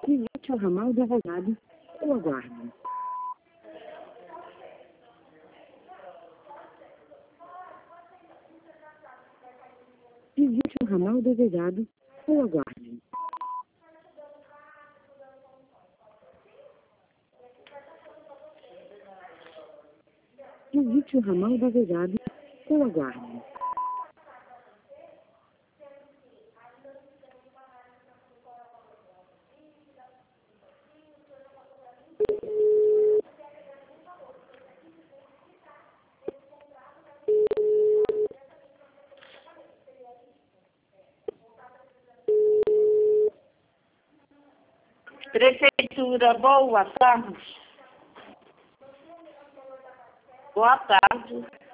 Visite o ramal desejado ou aguarde. Visite o ramal desejado ou aguarde. Visite o ramal desejado ou aguarde. Prefeitura, boa tarde. Boa tarde.